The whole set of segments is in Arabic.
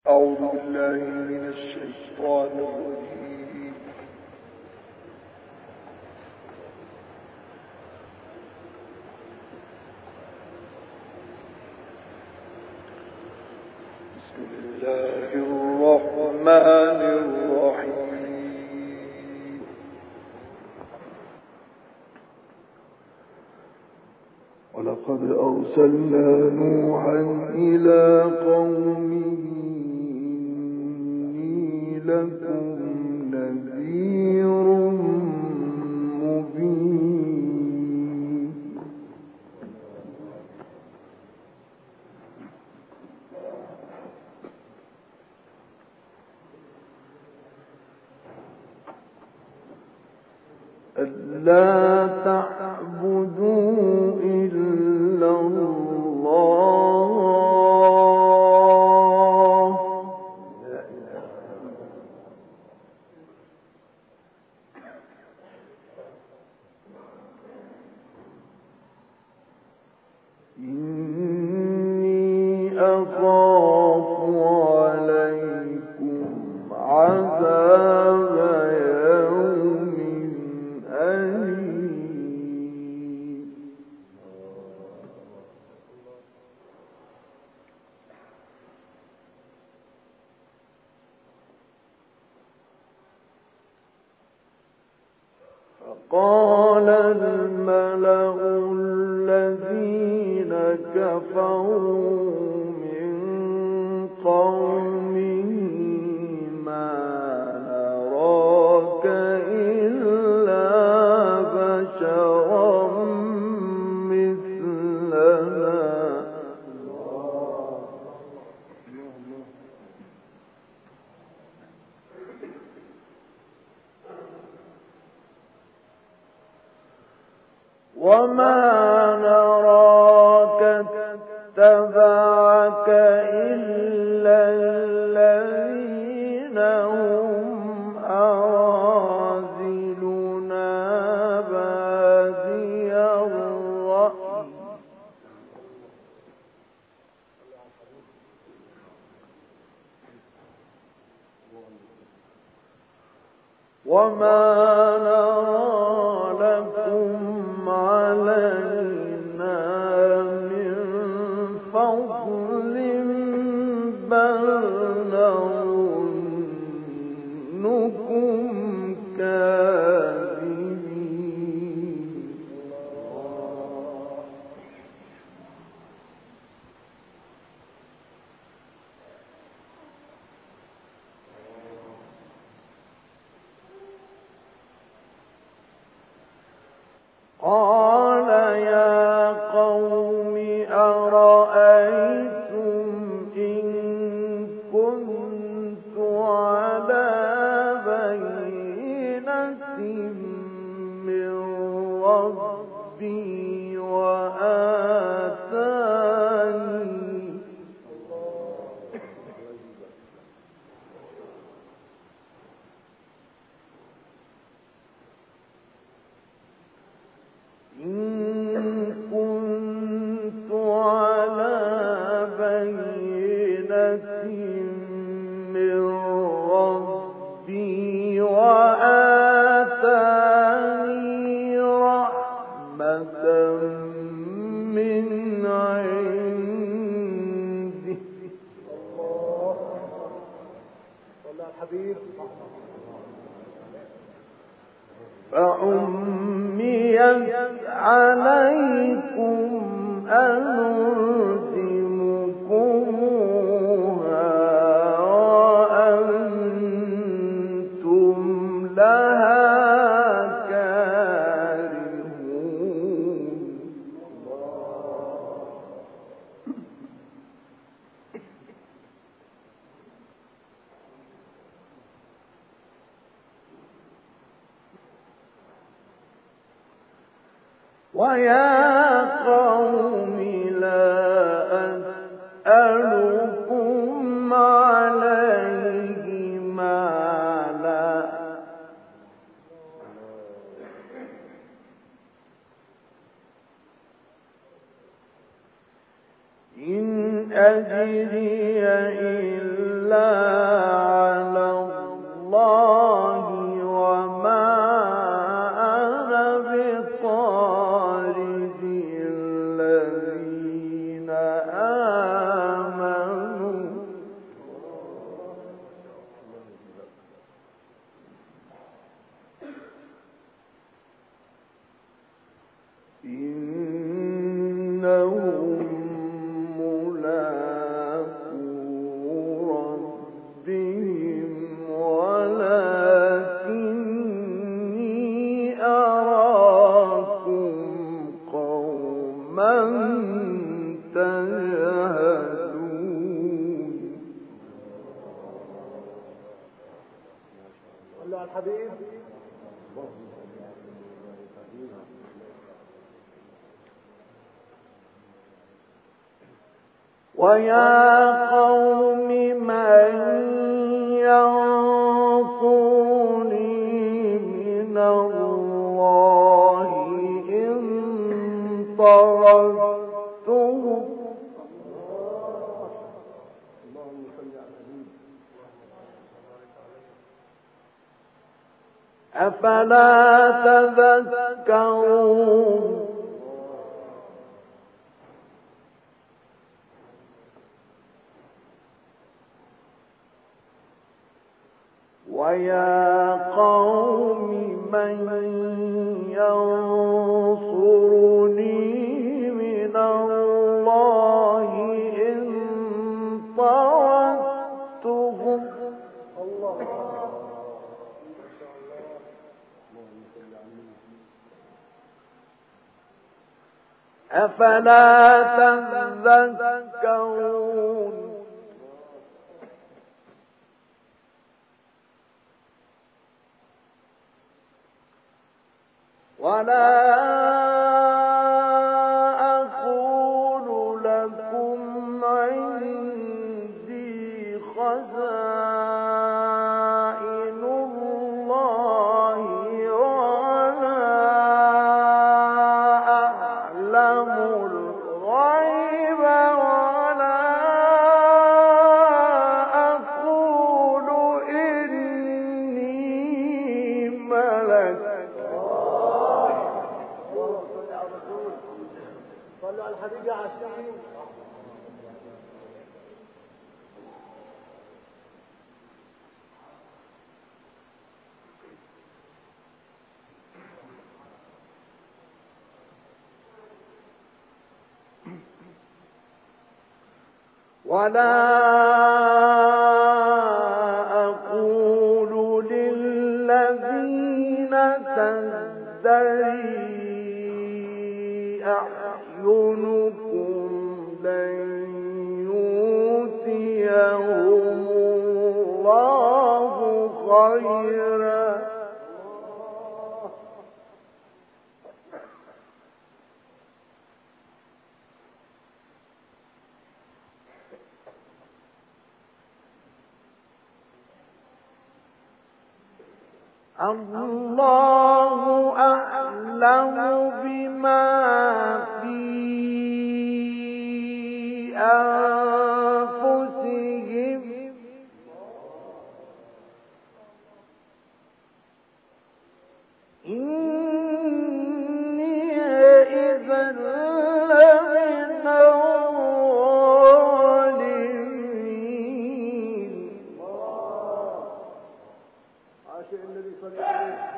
أعوذ بالله من الشيطان الرجيم. بسم الله الرحمن الرحيم. ولقد أرسلنا نوحا إلى قومه لكم نذير مبين. ألا تعبدوا إلا الله إني أخاف عليكم عذاب يوم أليم. فقال الملأ الذين كفروا من قومه ما نراك إلا بشرا مثلنا وما نراك اتبعك إلا الذين هم أراذلنا بادي الرأي وما نرى لكم علينا من فضل بل نظنكم كاذبين. قال يا قوم أرأيتم إن كنت على بينة من ربي وآتاني رحمة من عنده فعميت عليكم أنلزمكموها وأنتم لها كارهون. ويا قوم لا أسألكم عليه مالا إن أجري إلا إلا على الله وما أنا بطارد الذين آمنوا إنهم ملاقو ربهم ولكني أراكم قوما تجهلون. صلوا على الحبيب. ويا قوم من ينصرني من الله إن طردتهم أفلا تذكرون. ويا قوم من ينصرني من الله إن طردتهم أفلا تذكرون. ولا أقول لكم عندي خزائن الله ولا أعلم الغيب ولا أقول إني ملك. صلوا على الحبيب يا عاشقين. ولا أقول للذين تزدري أعينكم لن يؤتيهم الله خيرا الله أعلم بما في أنفسهم إني إذا لمن الظالمين. عاشق النبي صلى الله عليه وسلم.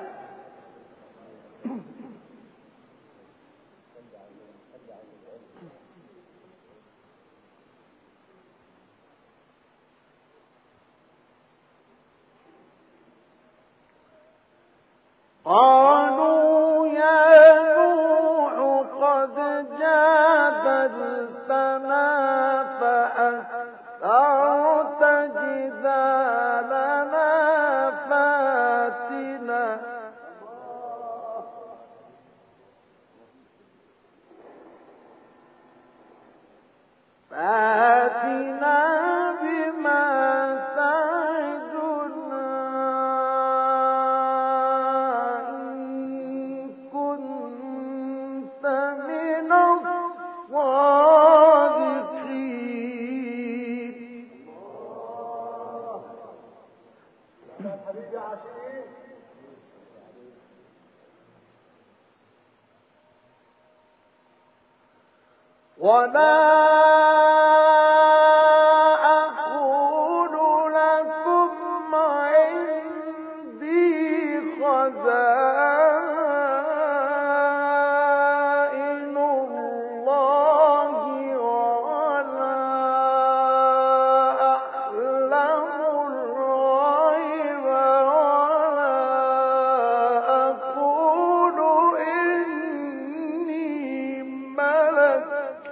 قالوا يا نوح قد جادلتنا فأكثرت جدالنا فاتنا بما تعدنا إن الحبيب يا عاشقين. ولا أقول لكم عندي خزائن الله ولا أعلم الغيب ولا أقول إني ملك.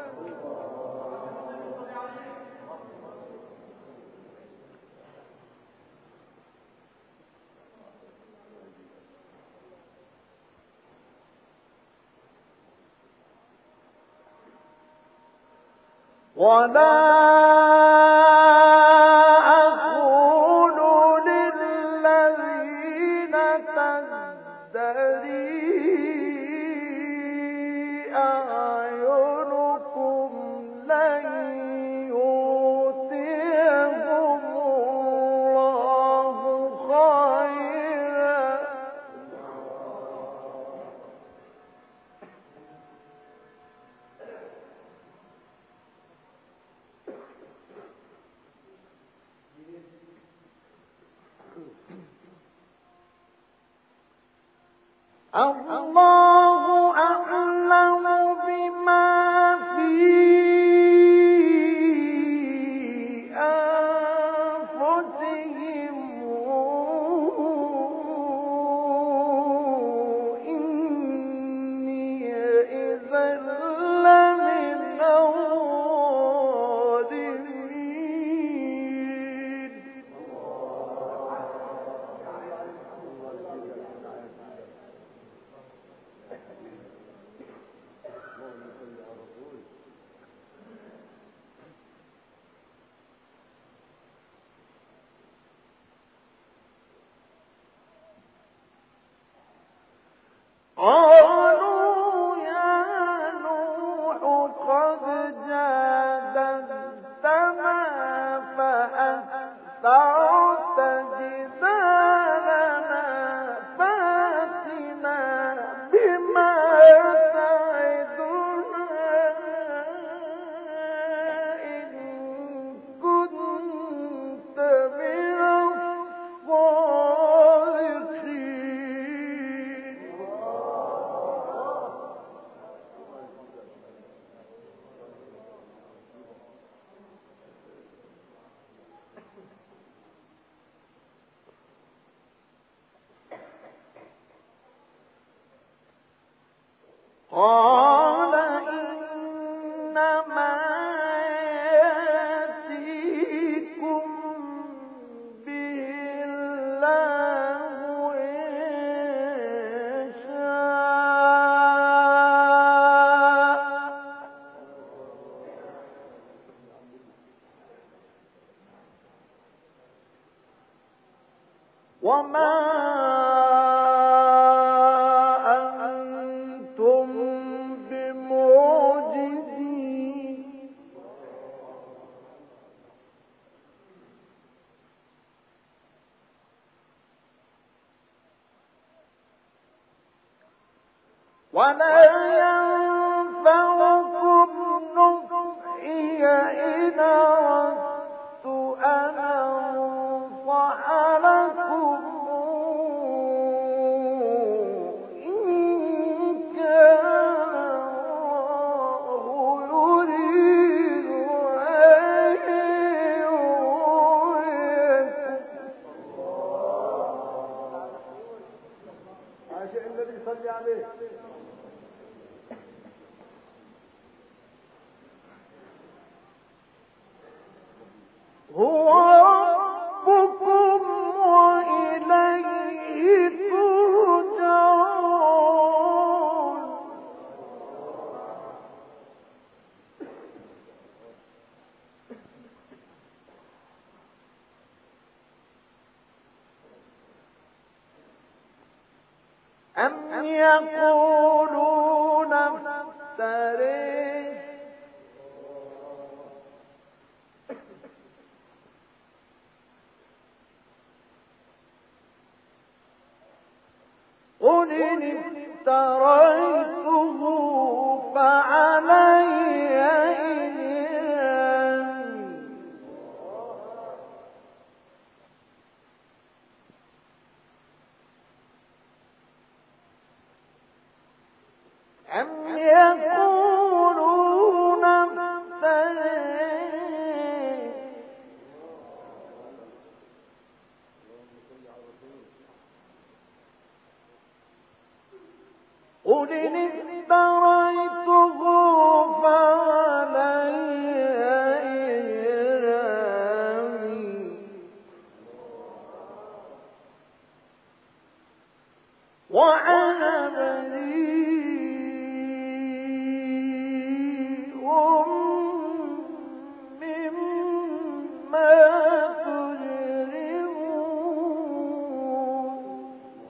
ولا أقول للذين تزدري أعينكم لن يؤتيهم الله خيرا. الله أعلم بما في أنفسهم إني إذا لمن الظالمين. قالوا يا نوح قد جادلتنا فأكثرت جدالنا فأتنا بما تعدنا إن كنت من الصادقين. قال إنما يأتيكم به الله إن شاء. وما أنتم بمعجزين. ولا ينفعكم نصحي إن أردت أن أنصح لكم إن كان الله يريد أن يغويكم. عاشق النبي صلي عليه. هو ربكم وإليه ترجعون. أم يقولون افتريه قل إن افتريته فعلي أم يقولون افتريه قل إن افتريته فعلي إجرامي وأنا بريء مما تجرمون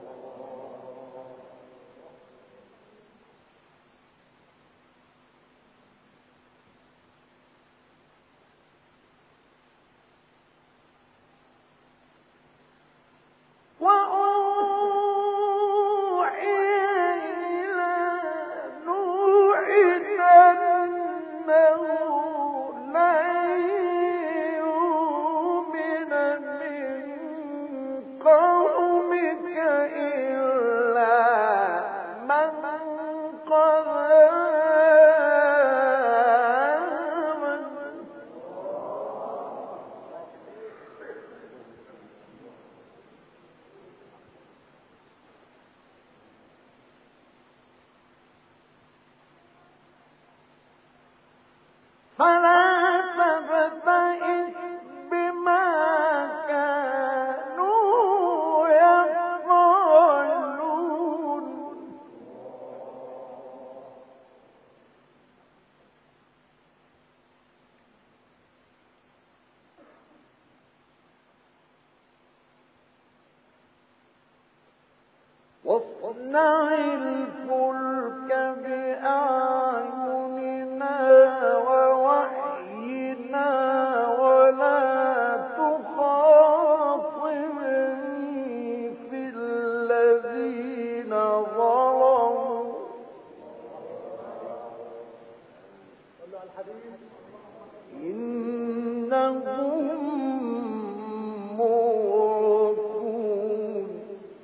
وأوحي إلى نوح أنه لن يؤمن من قومك إلا من قد آمن فلا تبتئس بما كانوا يفعلون واصنع الفلك بأعيننا ووحينا ولا تخاطبني في الذين ظلموا صلوا على الحبيب. إنهم مغرقون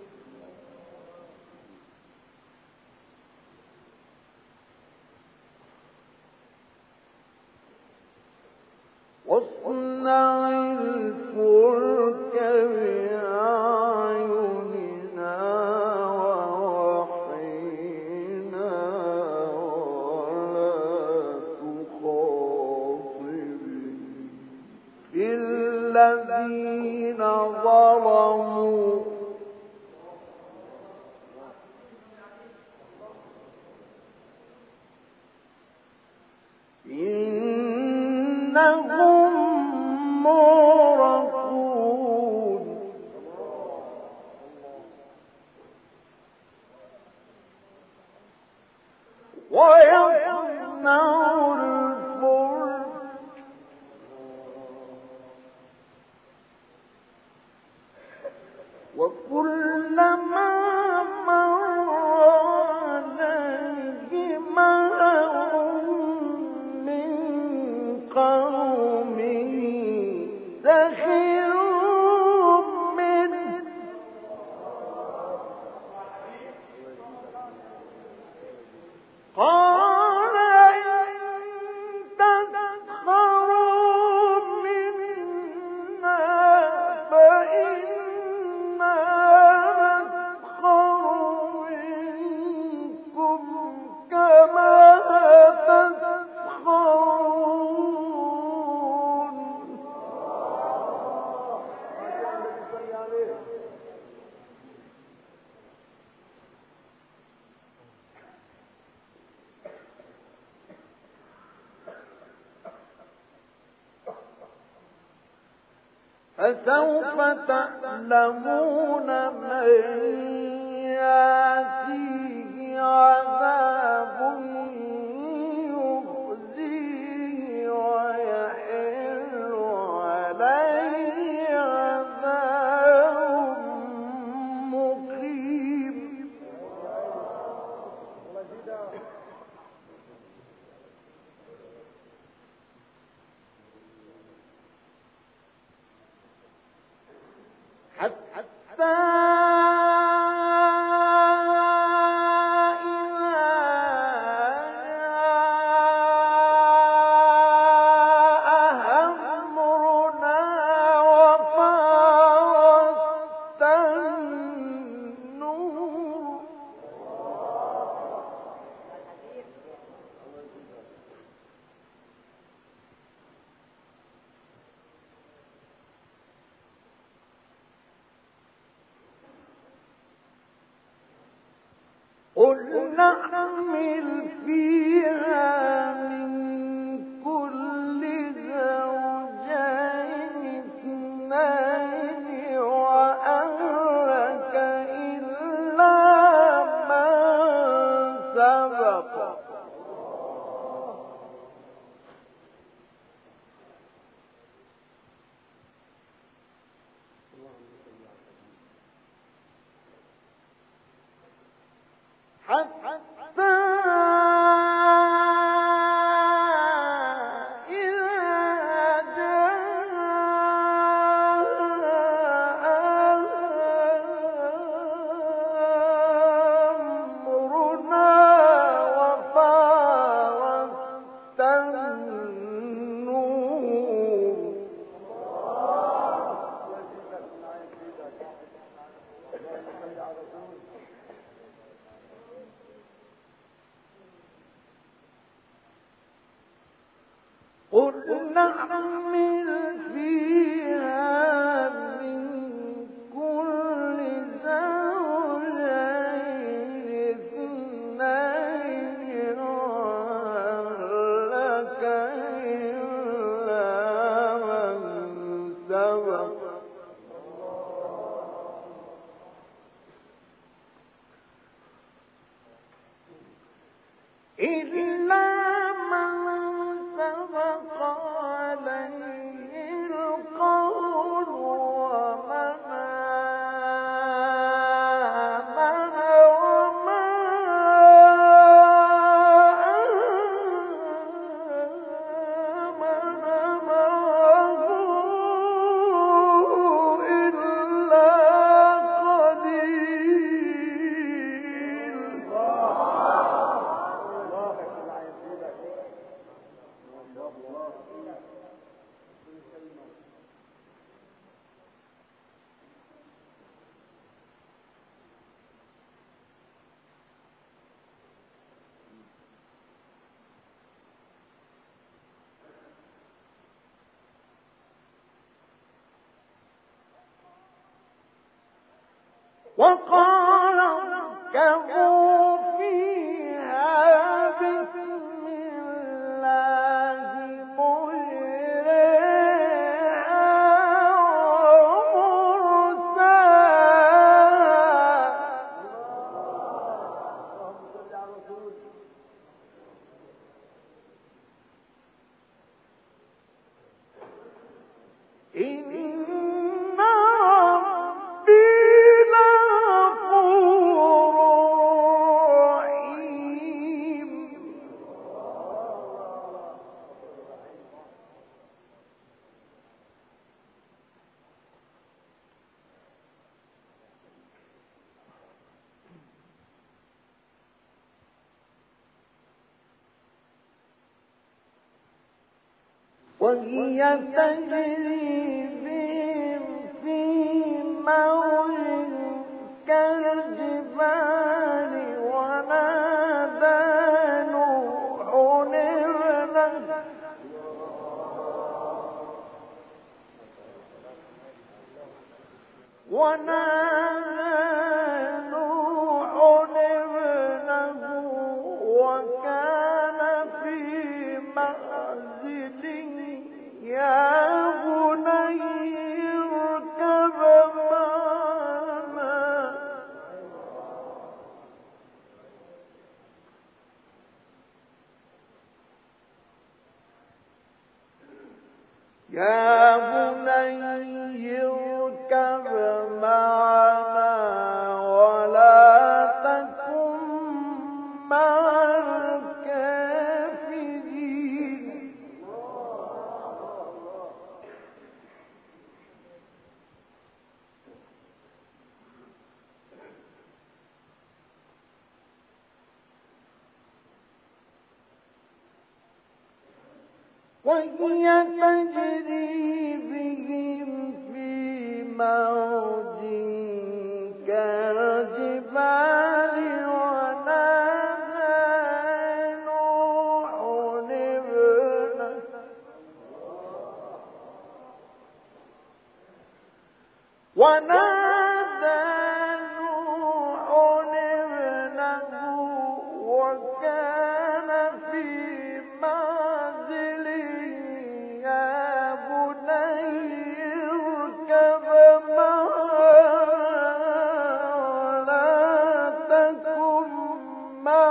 واصنع الفلك بأعيننا ووحينا ولا تخاطبني في الذين ظلموا إنهم مغرقون ويصنع الفلك وكلما مر عليه ملأ من قومه سخروا منه قال إن تسخروا منا فإنا نسخر منكم كما تسخرون صلوا عليه. فسوف تعلمون من يأتيه عذاب يخزيه ويحل عليه عذاب مقيم قل نحمل فيها من كل زوجين اثنين وأهلك إلا من سبق حتى قل نحمل فيها من كل زوجين اثنين وأهلك إلا من سبق إلا عليه القول ومن آمن وما آمن معه إلا قليل وقال اركبوا فيها بسم الله مجريها ومرساها إن ربي لغفور رحيم وهي تجري بهم في موج كالجبال ونادى نوح ابنه وكان في معزل يا بني اركب معنا اركب معنا وهي تجري بهم في موج كالجبال ونادى نوح ابنه وكان في معزل يا بني اركب معنا ولا تكن مع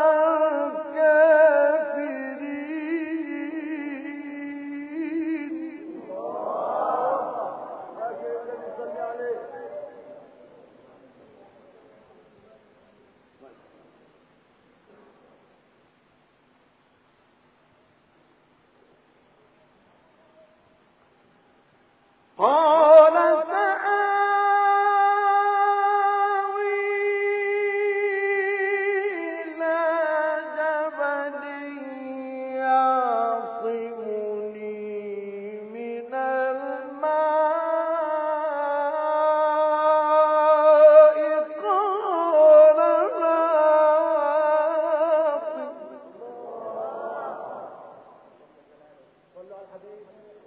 الكافرين. قال سآوي إلى جبل يعصمني من الماء قال لا عاصم. صلوا على الحبيب.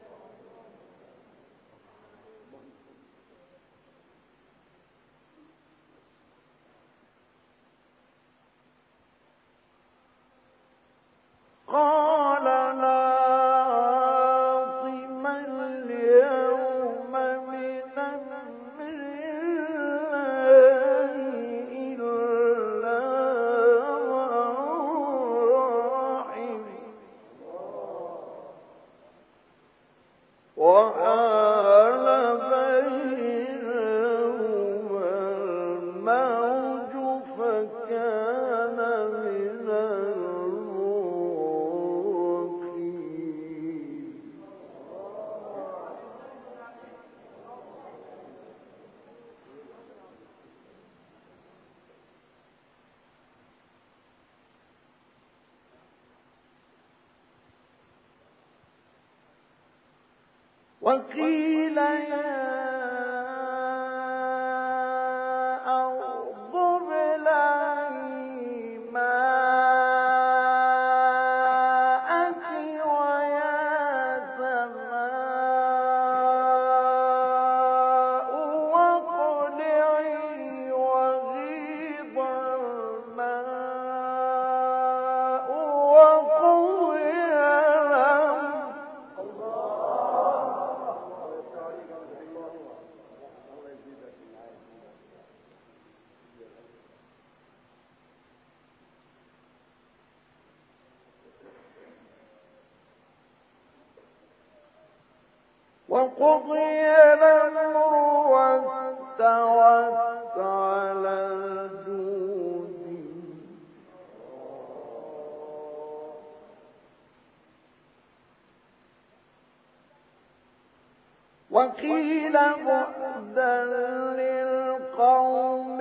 قال لا عاصم اليوم من أمر الله إلا من رحم وحال بينهما الموج فكان من المغرقين. وقيل يا أرض ابلعي ماءك ويا سماء واقلعي وغيض الماء وقضي الأمر. وقضي الأمر واستوت على الجود. وقيل بعدا للقوم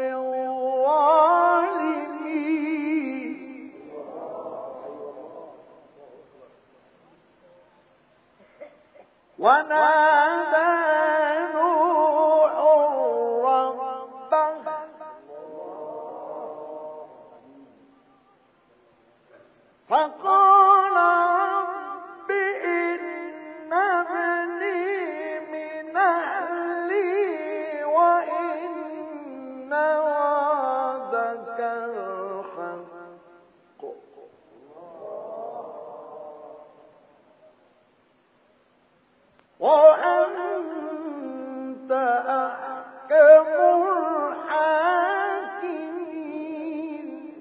الظالمين. ونادى نوح ربه فقال رب إن ابني من أهلي وإن وعدك الحق وأنت أحكم الحاكمين.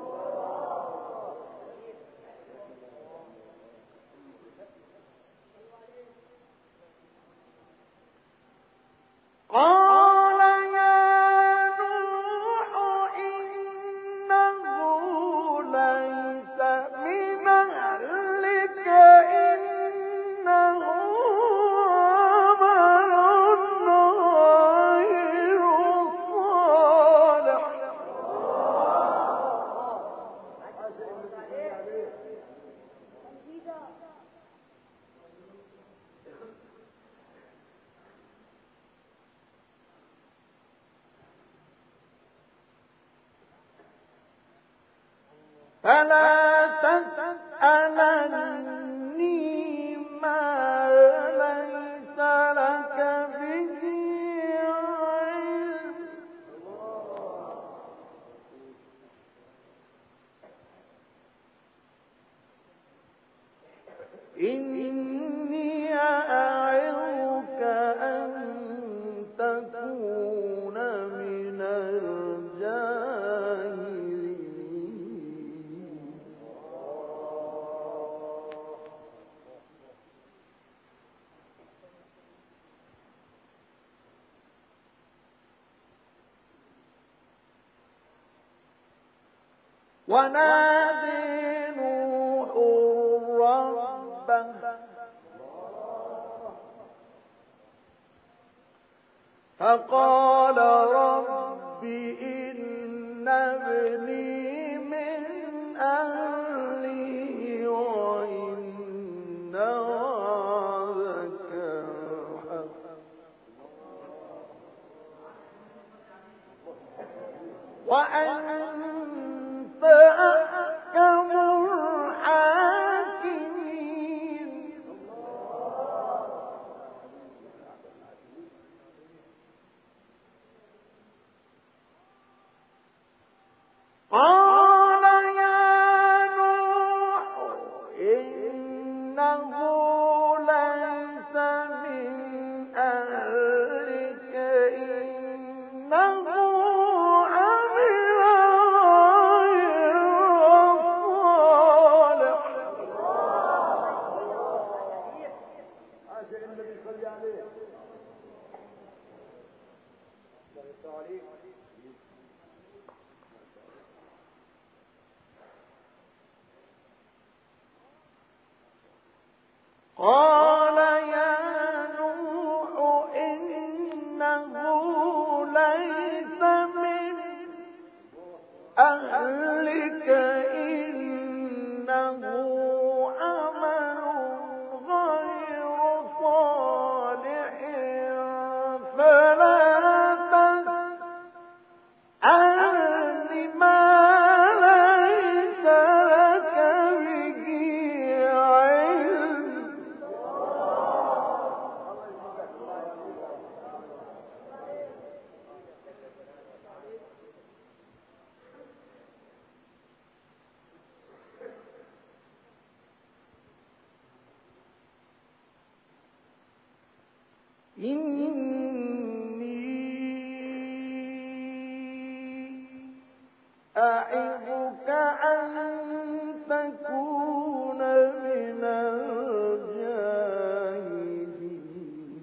قال يا نوح إنه ليس من أهلك إنه عمل فلا تسألني ما ليس لك به علم إني أعظك أن تكون من الجاهلين ونادي نوح ربه فقال رب إن ابني من أهلي وإن وعدك الحق وأنت أحكم الحاكمين قال يا نوح إنه ليس من أهلك إنه عمل غير صالح عاشق النبي صلى عليه قال يا نوح إنه ليس من أهلك إنه عمل غير صالح فلا تسألن ما ليس لك به علم إني أعظك أن تكون من الجاهلين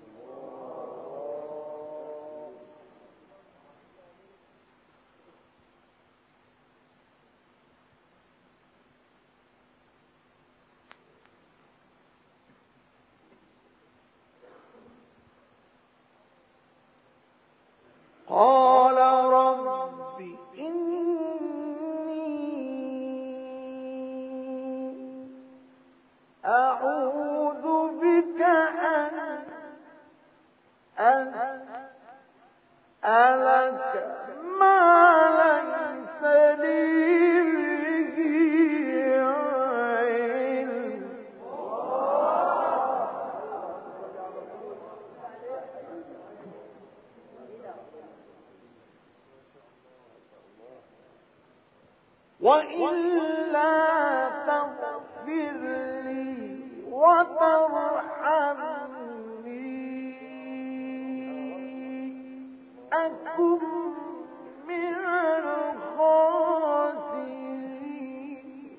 قال رب إني أعوذ بك أن أسألك ما ليس لي به علم وإلا تغفر لي وترحمني أكن من الخاسرين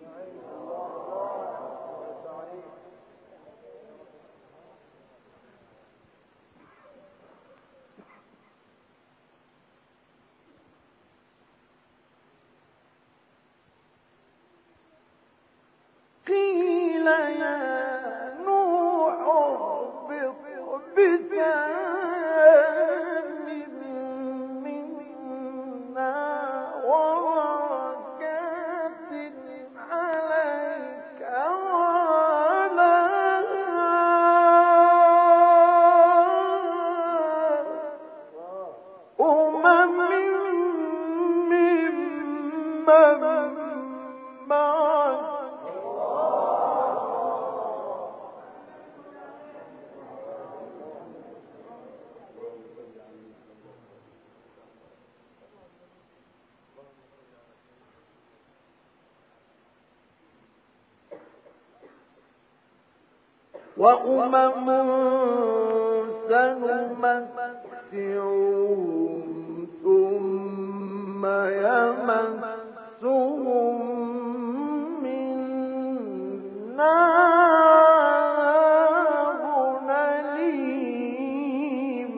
قيل يا نوح اهبط بسلام وأمم سنمتعهم ثم يمسهم منا عذاب أليم.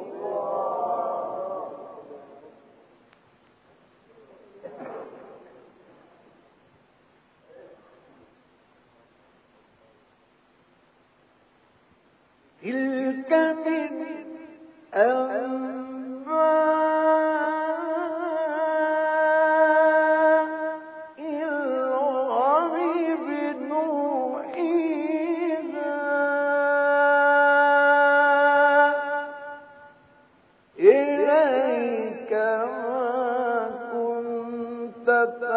تلك من أنباء الغيب نوحيها إليك ما كنت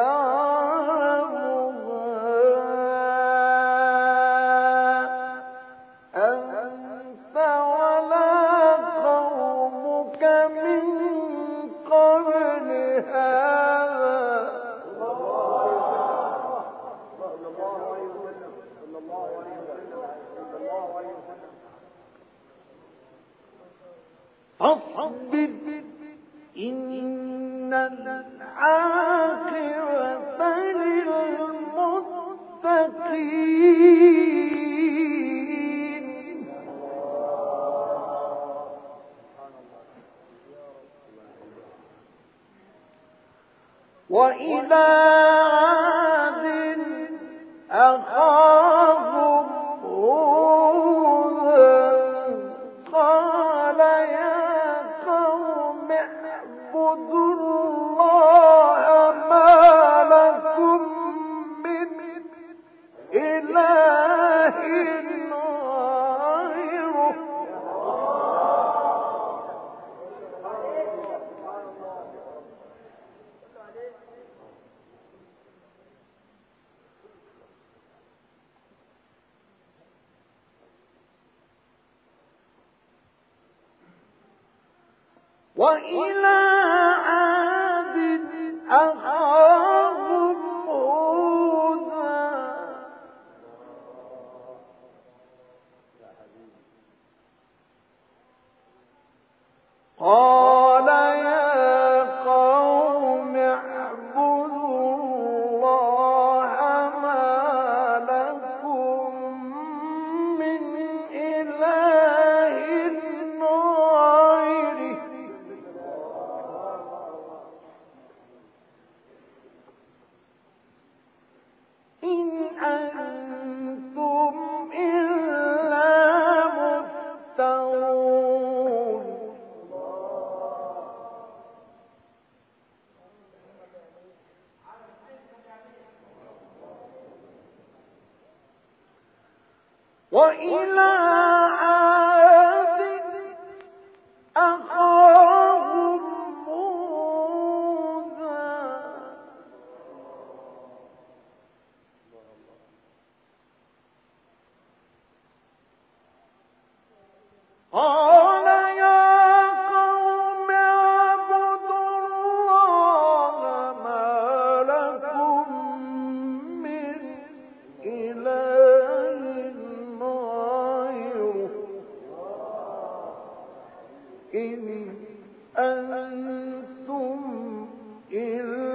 أنت ولا قومك من قبل هذا فاصبر إن العاقبة للمتقين. وإلى عاد أخاهم هودا قال يا قوم اعبدوا الله ما لكم من إله غيره وإلى عاد أخاهم هودا قال يا قوم اعبدوا الله ما لكم من إله غيره إن أنتم إلا مفترون. وإلى عاد أخاهم هودا قال يا قوم اعبدوا الله ما لكم من إله غيره إن أنتم إلا